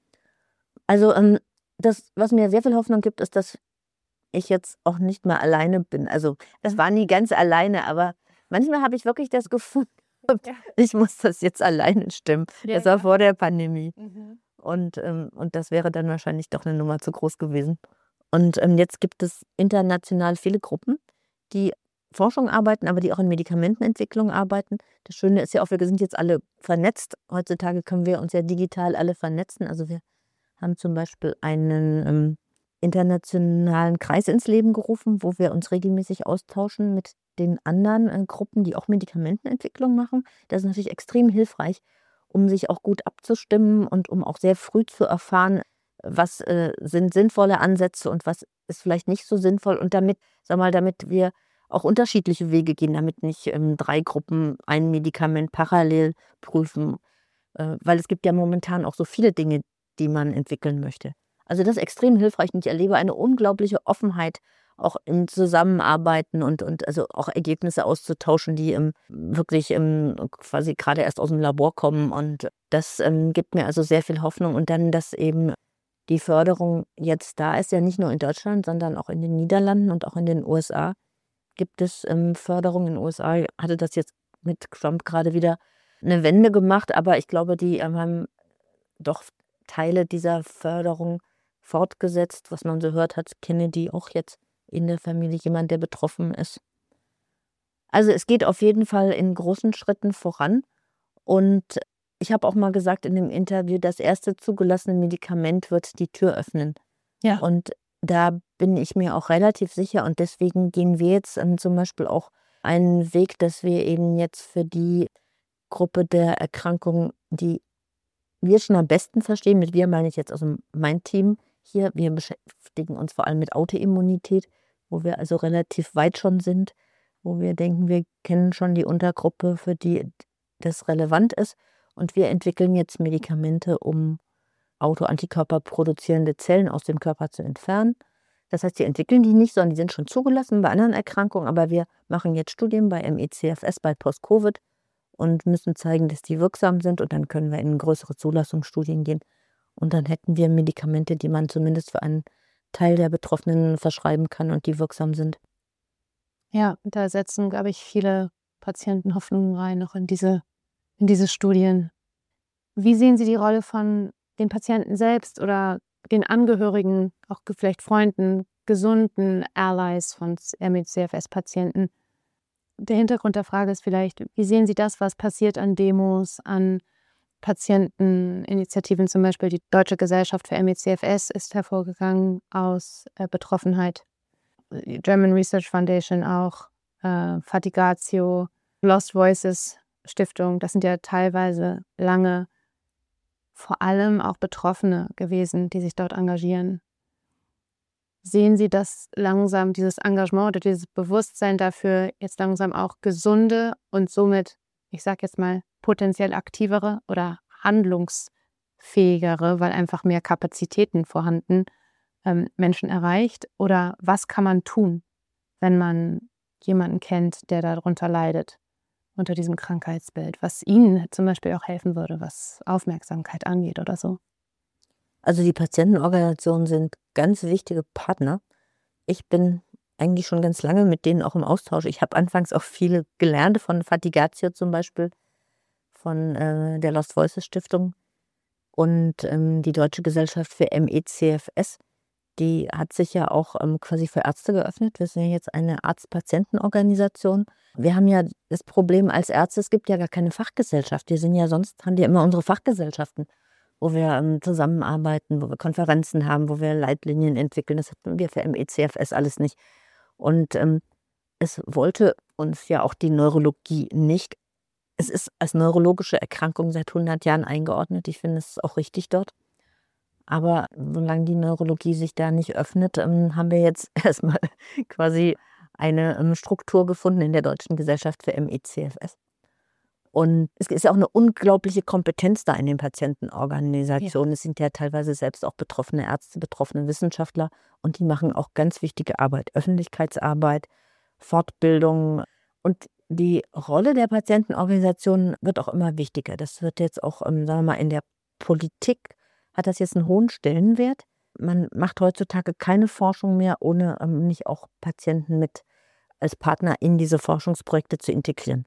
S1: Also ähm, das, was mir sehr viel Hoffnung gibt, ist, dass ich jetzt auch nicht mehr alleine bin. Also das war nie ganz alleine, aber manchmal habe ich wirklich das Gefühl,
S2: Ja.
S1: ich muss das jetzt alleine stimmen.
S2: Ja,
S1: das war
S2: ja.
S1: vor der Pandemie.
S2: Mhm.
S1: Und, ähm, und das wäre dann wahrscheinlich doch eine Nummer zu groß gewesen. Und ähm, jetzt gibt es international viele Gruppen, die Forschung arbeiten, aber die auch in Medikamentenentwicklung arbeiten. Das Schöne ist ja auch, wir sind jetzt alle vernetzt. Heutzutage können wir uns ja digital alle vernetzen. Also wir haben zum Beispiel einen ähm, internationalen Kreis ins Leben gerufen, wo wir uns regelmäßig austauschen mit den anderen äh, Gruppen, die auch Medikamentenentwicklung machen. Das ist natürlich extrem hilfreich, um sich auch gut abzustimmen und um auch sehr früh zu erfahren, was äh, sind sinnvolle Ansätze und was ist vielleicht nicht so sinnvoll. Und damit, sag mal, damit wir auch unterschiedliche Wege gehen, damit nicht ähm, drei Gruppen ein Medikament parallel prüfen. Äh, weil es gibt ja momentan auch so viele Dinge, die man entwickeln möchte. Also das ist extrem hilfreich und ich erlebe eine unglaubliche Offenheit auch im Zusammenarbeiten und, und also auch Ergebnisse auszutauschen, die ähm, wirklich ähm, quasi gerade erst aus dem Labor kommen. Und das ähm, gibt mir also sehr viel Hoffnung. Und dann, dass eben die Förderung jetzt da ist, ja nicht nur in Deutschland, sondern auch in den Niederlanden und auch in den U S A gibt es ähm, Förderung. In den U S A hatte das jetzt mit Trump gerade wieder eine Wende gemacht, aber ich glaube, die ähm, haben doch Teile dieser Förderung fortgesetzt. Was man so hört, hat Kennedy auch jetzt in der Familie jemand, der betroffen ist. Also es geht auf jeden Fall in großen Schritten voran. Und ich habe auch mal gesagt in dem Interview, das erste zugelassene Medikament wird die Tür öffnen.
S2: Ja.
S1: Und da bin ich mir auch relativ sicher. Und deswegen gehen wir jetzt ähm, zum Beispiel auch einen Weg, dass wir eben jetzt für die Gruppe der Erkrankungen, die wir schon am besten verstehen, mit wir meine ich jetzt also mein Team hier, wir beschäftigen uns vor allem mit Autoimmunität, wo wir also relativ weit schon sind, wo wir denken, wir kennen schon die Untergruppe, für die das relevant ist. Und wir entwickeln jetzt Medikamente, um Autoantikörper produzierende Zellen aus dem Körper zu entfernen. Das heißt, wir entwickeln die nicht, sondern die sind schon zugelassen bei anderen Erkrankungen, aber wir machen jetzt Studien bei M E C F S, bei Post-Covid und müssen zeigen, dass die wirksam sind und dann können wir in größere Zulassungsstudien gehen. Und dann hätten wir Medikamente, die man zumindest für einen Teil der Betroffenen verschreiben kann und die wirksam sind.
S2: Ja, da setzen, glaube ich, viele Patienten Hoffnungen rein, noch in diese, in diese Studien. Wie sehen Sie die Rolle von den Patienten selbst oder den Angehörigen, auch vielleicht Freunden, gesunden Allies von M E C F S-Patienten? Der Hintergrund der Frage ist vielleicht, wie sehen Sie das, was passiert an Demos, an Patienteninitiativen, zum Beispiel die Deutsche Gesellschaft für M E C F S ist hervorgegangen aus äh, Betroffenheit. Die German Research Foundation auch, äh, Fatigatio, Lost Voices Stiftung, das sind ja teilweise lange vor allem auch Betroffene gewesen, die sich dort engagieren. Sehen Sie, dass langsam dieses Engagement oder dieses Bewusstsein dafür jetzt langsam auch gesunde und somit, ich sage jetzt mal, potenziell aktivere oder handlungsfähigere, weil einfach mehr Kapazitäten vorhanden, ähm, Menschen erreicht? Oder was kann man tun, wenn man jemanden kennt, der darunter leidet, unter diesem Krankheitsbild, was Ihnen zum Beispiel auch helfen würde, was Aufmerksamkeit angeht oder so?
S1: Also die Patientenorganisationen sind ganz wichtige Partner. Ich bin eigentlich schon ganz lange mit denen auch im Austausch. Ich habe anfangs auch viel gelernt von Fatigatio zum Beispiel, von äh, der Lost Voices Stiftung und ähm, die Deutsche Gesellschaft für M E C F S. die hat sich ja auch ähm, quasi für Ärzte geöffnet. Wir sind ja jetzt eine Arzt-Patienten-Organisation. Wir haben ja das Problem als Ärzte, es gibt ja gar keine Fachgesellschaft. Wir sind ja sonst, haben die immer unsere Fachgesellschaften, wo wir ähm, zusammenarbeiten, wo wir Konferenzen haben, wo wir Leitlinien entwickeln. Das hatten wir für M E C F S alles nicht. Und ähm, es wollte uns ja auch die Neurologie nicht. Es ist als neurologische Erkrankung seit hundert Jahren eingeordnet. Ich finde, es ist auch richtig dort. Aber solange die Neurologie sich da nicht öffnet, ähm, haben wir jetzt erstmal quasi eine ähm, Struktur gefunden in der Deutschen Gesellschaft für M E C F S. Und es ist ja auch eine unglaubliche Kompetenz da in den Patientenorganisationen. Ja. Es sind ja teilweise selbst auch betroffene Ärzte, betroffene Wissenschaftler und die machen auch ganz wichtige Arbeit, Öffentlichkeitsarbeit, Fortbildung. Und die Rolle der Patientenorganisationen wird auch immer wichtiger. Das wird jetzt auch, ähm, sagen wir mal, in der Politik hat das jetzt einen hohen Stellenwert. Man macht heutzutage keine Forschung mehr, ohne ähm, nicht auch Patienten mit als Partner in diese Forschungsprojekte zu integrieren.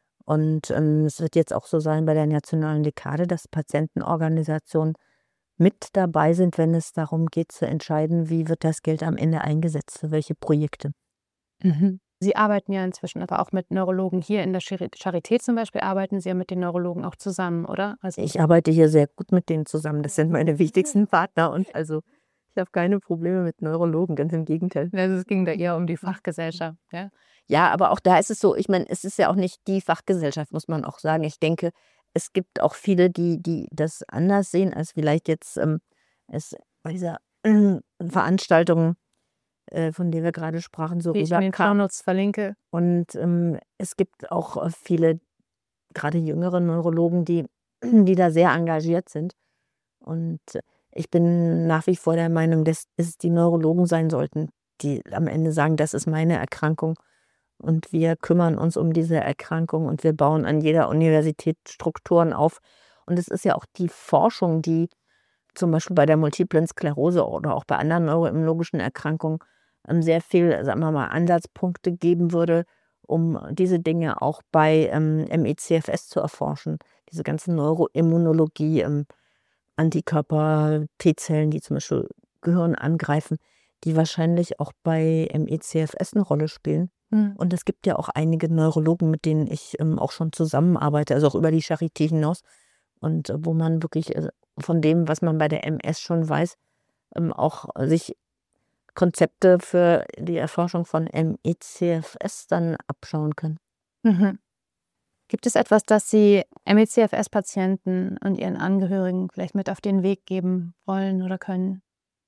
S1: Und ähm, es wird jetzt auch so sein bei der nationalen Dekade, dass Patientenorganisationen mit dabei sind, wenn es darum geht zu entscheiden, wie wird das Geld am Ende eingesetzt, für welche Projekte.
S2: Mhm. Sie arbeiten ja inzwischen aber auch mit Neurologen. Hier in der Charité zum Beispiel arbeiten Sie ja mit den Neurologen auch zusammen, oder?
S1: Also ich arbeite hier sehr gut mit denen zusammen. Das sind meine wichtigsten Partner. Und also ich habe keine Probleme mit Neurologen, ganz im Gegenteil.
S2: Also es ging da eher um die Fachgesellschaft. Ja,
S1: ja, aber auch da ist es so, ich meine, es ist ja auch nicht die Fachgesellschaft, muss man auch sagen. Ich denke, es gibt auch viele, die, die das anders sehen, als vielleicht jetzt ähm, es bei dieser äh, Veranstaltung, äh, von der wir gerade sprachen, so
S2: die ich in den Shownotes verlinke.
S1: Und ähm, es gibt auch viele, gerade jüngere Neurologen, die, die da sehr engagiert sind. Und ich bin nach wie vor der Meinung, dass es die Neurologen sein sollten, die am Ende sagen, das ist meine Erkrankung. Und wir kümmern uns um diese Erkrankung und wir bauen an jeder Universität Strukturen auf. Und es ist ja auch die Forschung, die zum Beispiel bei der multiplen Sklerose oder auch bei anderen neuroimmunologischen Erkrankungen sehr viel, sagen wir mal, Ansatzpunkte geben würde, um diese Dinge auch bei ähm, M E C F S zu erforschen. Diese ganze Neuroimmunologie, ähm, Antikörper, T-Zellen, die zum Beispiel Gehirn angreifen, die wahrscheinlich auch bei M E C F S eine Rolle spielen. Mhm. Und es gibt ja auch einige Neurologen, mit denen ich ähm, auch schon zusammenarbeite, also auch über die Charité hinaus. Und äh, wo man wirklich äh, von dem, was man bei der M S schon weiß, ähm, auch sich Konzepte für die Erforschung von M E C F S dann abschauen kann.
S2: Mhm. Gibt es etwas, das Sie M E C F S-Patienten und ihren Angehörigen vielleicht mit auf den Weg geben wollen oder können?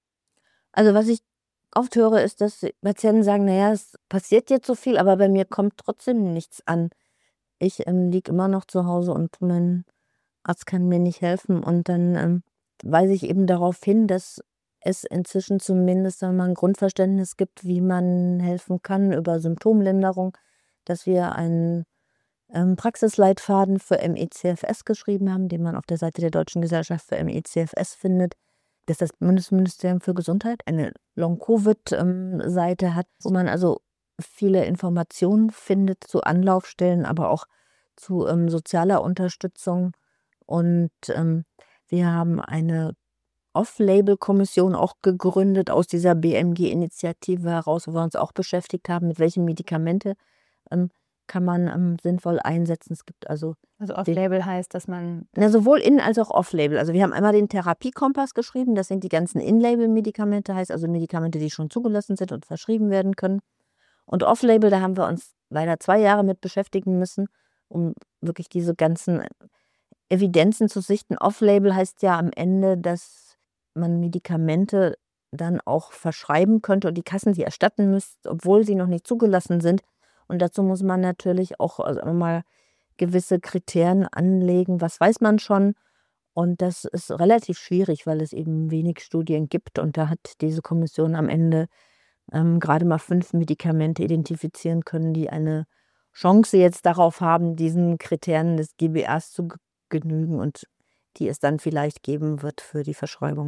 S1: Also was ich oft höre, ist, dass Patienten sagen, naja, es passiert jetzt so viel, aber bei mir kommt trotzdem nichts an. Ich ähm, liege immer noch zu Hause und mein Arzt kann mir nicht helfen. Und dann ähm, weise ich eben darauf hin, dass es inzwischen zumindest einmal ein Grundverständnis gibt, wie man helfen kann über Symptomlinderung, dass wir einen ähm, Praxisleitfaden für M E C F S geschrieben haben, den man auf der Seite der Deutschen Gesellschaft für M E C F S findet, dass das Bundesministerium für Gesundheit eine Long-Covid-Seite ähm, hat, wo man also viele Informationen findet zu Anlaufstellen, aber auch zu ähm, sozialer Unterstützung. Und ähm, wir haben eine Off-Label-Kommission auch gegründet aus dieser B M G-Initiative heraus, wo wir uns auch beschäftigt haben, mit welchen Medikamente ähm, kann man ähm, sinnvoll einsetzen. Es gibt also
S2: Also Off-Label heißt, dass man...
S1: Na, sowohl In- als auch Off-Label. Also wir haben einmal den Therapiekompass geschrieben, das sind die ganzen In-Label-Medikamente, heißt also Medikamente, die schon zugelassen sind und verschrieben werden können. Und Off-Label, da haben wir uns leider zwei Jahre mit beschäftigen müssen, um wirklich diese ganzen Evidenzen zu sichten. Off-Label heißt ja am Ende, dass man Medikamente dann auch verschreiben könnte und die Kassen sie erstatten müssten, obwohl sie noch nicht zugelassen sind. Und dazu muss man natürlich auch also mal gewisse Kriterien anlegen. Was weiß man schon? Und das ist relativ schwierig, weil es eben wenig Studien gibt. Und da hat diese Kommission am Ende ähm, gerade mal fünf Medikamente identifizieren können, die eine Chance jetzt darauf haben, diesen Kriterien des G B Rs zu genügen und die es dann vielleicht geben wird für die Verschreibung.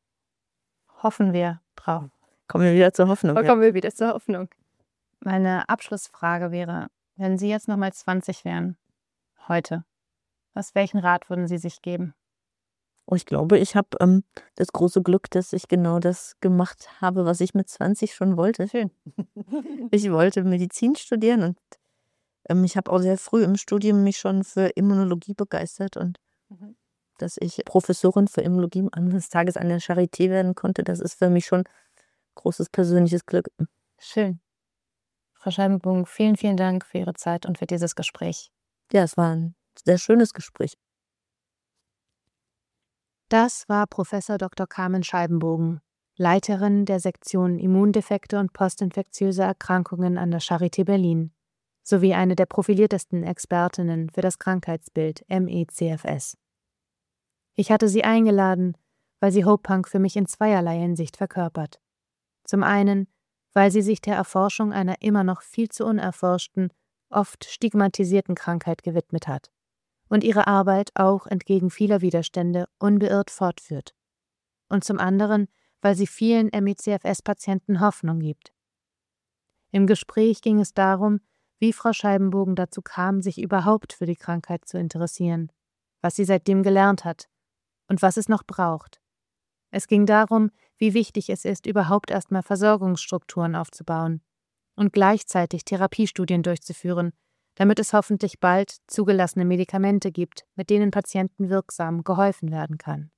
S2: Hoffen wir drauf.
S1: Kommen wir wieder zur Hoffnung.
S2: Kommen wir wieder zur Hoffnung. Meine Abschlussfrage wäre, wenn Sie jetzt nochmal zwanzig wären, heute, was, welchen Rat würden Sie sich geben?
S1: Und ich glaube, ich habe ähm, das große Glück, dass ich genau das gemacht habe, was ich mit zwanzig schon wollte.
S2: Schön.
S1: Ich wollte Medizin studieren und ähm, ich habe auch sehr früh im Studium mich schon für Immunologie begeistert und
S2: Mhm.
S1: dass ich Professorin für Immunologie eines Tages an der Charité werden konnte, das ist für mich schon großes persönliches Glück.
S2: Schön. Frau Scheibenbogen, vielen, vielen Dank für Ihre Zeit und für dieses Gespräch.
S1: Ja, es war ein sehr schönes Gespräch.
S2: Das war Professor Doktor Carmen Scheibenbogen, Leiterin der Sektion Immundefekte und postinfektiöse Erkrankungen an der Charité Berlin, sowie eine der profiliertesten Expertinnen für das Krankheitsbild M E C F S. Ich hatte sie eingeladen, weil sie Hope-Punk für mich in zweierlei Hinsicht verkörpert. Zum einen, weil sie sich der Erforschung einer immer noch viel zu unerforschten, oft stigmatisierten Krankheit gewidmet hat und ihre Arbeit auch entgegen vieler Widerstände unbeirrt fortführt. Und zum anderen, weil sie vielen M E C F S-Patienten Hoffnung gibt. Im Gespräch ging es darum, wie Frau Scheibenbogen dazu kam, sich überhaupt für die Krankheit zu interessieren, was sie seitdem gelernt hat und was es noch braucht. Es ging darum, wie wichtig es ist, überhaupt erstmal Versorgungsstrukturen aufzubauen und gleichzeitig Therapiestudien durchzuführen, damit es hoffentlich bald zugelassene Medikamente gibt, mit denen Patienten wirksam geholfen werden kann.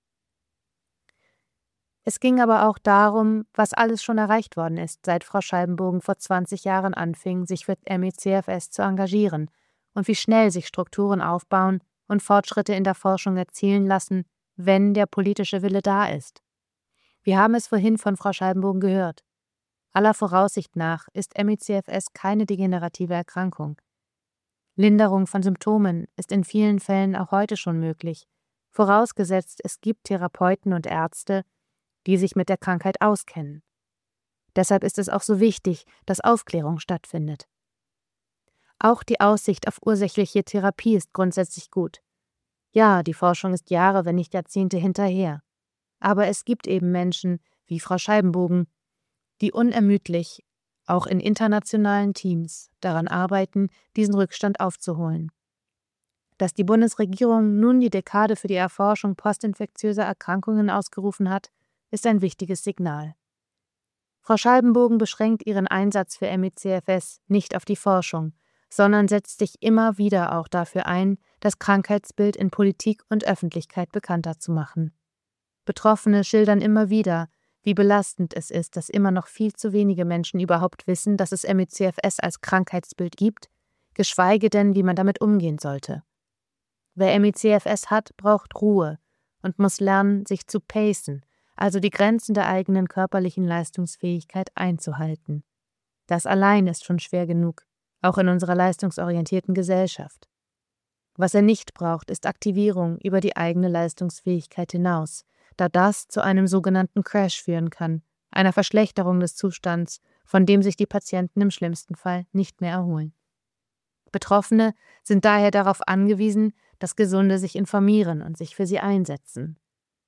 S2: Es ging aber auch darum, was alles schon erreicht worden ist, seit Frau Scheibenbogen vor zwanzig Jahren anfing, sich für M E C F S zu engagieren und wie schnell sich Strukturen aufbauen und Fortschritte in der Forschung erzielen lassen, wenn der politische Wille da ist. Wir haben es vorhin von Frau Scheibenbogen gehört. Aller Voraussicht nach ist M E C F S keine degenerative Erkrankung. Linderung von Symptomen ist in vielen Fällen auch heute schon möglich, vorausgesetzt es gibt Therapeuten und Ärzte, die sich mit der Krankheit auskennen. Deshalb ist es auch so wichtig, dass Aufklärung stattfindet. Auch die Aussicht auf ursächliche Therapie ist grundsätzlich gut. Ja, die Forschung ist Jahre, wenn nicht Jahrzehnte hinterher. Aber es gibt eben Menschen, wie Frau Scheibenbogen, die unermüdlich, auch in internationalen Teams, daran arbeiten, diesen Rückstand aufzuholen. Dass die Bundesregierung nun die Dekade für die Erforschung postinfektiöser Erkrankungen ausgerufen hat, ist ein wichtiges Signal. Frau Scheibenbogen beschränkt ihren Einsatz für M E C F S nicht auf die Forschung, sondern setzt sich immer wieder auch dafür ein, das Krankheitsbild in Politik und Öffentlichkeit bekannter zu machen. Betroffene schildern immer wieder, wie belastend es ist, dass immer noch viel zu wenige Menschen überhaupt wissen, dass es M E C F S als Krankheitsbild gibt, geschweige denn, wie man damit umgehen sollte. Wer M E C F S hat, braucht Ruhe und muss lernen, sich zu pacen, also die Grenzen der eigenen körperlichen Leistungsfähigkeit einzuhalten. Das allein ist schon schwer genug, auch in unserer leistungsorientierten Gesellschaft. Was er nicht braucht, ist Aktivierung über die eigene Leistungsfähigkeit hinaus, da das zu einem sogenannten Crash führen kann, einer Verschlechterung des Zustands, von dem sich die Patienten im schlimmsten Fall nicht mehr erholen. Betroffene sind daher darauf angewiesen, dass Gesunde sich informieren und sich für sie einsetzen.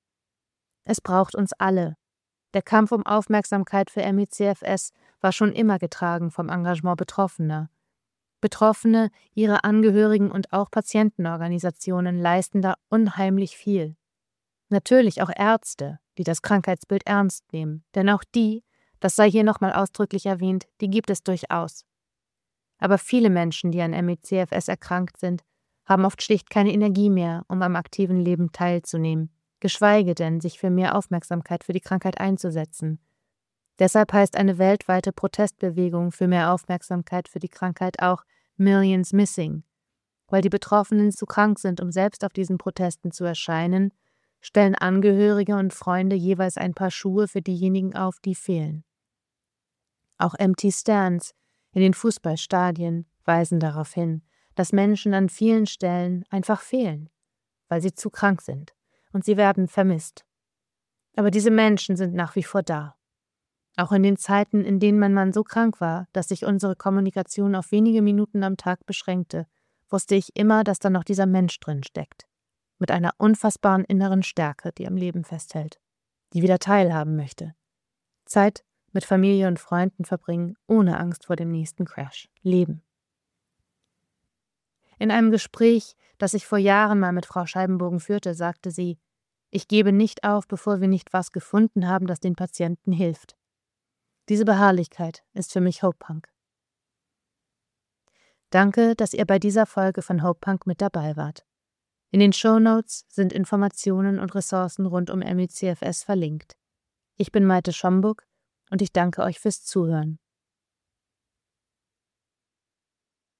S2: Es braucht uns alle. Der Kampf um Aufmerksamkeit für M E C F S war schon immer getragen vom Engagement Betroffener. Betroffene, ihre Angehörigen und auch Patientenorganisationen leisten da unheimlich viel. Natürlich auch Ärzte, die das Krankheitsbild ernst nehmen, denn auch die, das sei hier nochmal ausdrücklich erwähnt, die gibt es durchaus. Aber viele Menschen, die an M E C F S erkrankt sind, haben oft schlicht keine Energie mehr, um am aktiven Leben teilzunehmen, geschweige denn, sich für mehr Aufmerksamkeit für die Krankheit einzusetzen. Deshalb heißt eine weltweite Protestbewegung für mehr Aufmerksamkeit für die Krankheit auch Millions Missing. Weil die Betroffenen zu krank sind, um selbst auf diesen Protesten zu erscheinen, stellen Angehörige und Freunde jeweils ein paar Schuhe für diejenigen auf, die fehlen. Auch Empty Stands in den Fußballstadien weisen darauf hin, dass Menschen an vielen Stellen einfach fehlen, weil sie zu krank sind, und sie werden vermisst. Aber diese Menschen sind nach wie vor da. Auch in den Zeiten, in denen mein Mann so krank war, dass sich unsere Kommunikation auf wenige Minuten am Tag beschränkte, wusste ich immer, dass da noch dieser Mensch drin steckt. Mit einer unfassbaren inneren Stärke, die am Leben festhält, die wieder teilhaben möchte. Zeit mit Familie und Freunden verbringen, ohne Angst vor dem nächsten Crash. Leben. In einem Gespräch, das ich vor Jahren mal mit Frau Scheibenbogen führte, sagte sie: Ich gebe nicht auf, bevor wir nicht was gefunden haben, das den Patienten hilft. Diese Beharrlichkeit ist für mich Hope Punk. Danke, dass ihr bei dieser Folge von Hope Punk mit dabei wart. In den Shownotes sind Informationen und Ressourcen rund um M E C F S verlinkt. Ich bin Maite Schomburg und ich danke euch fürs Zuhören.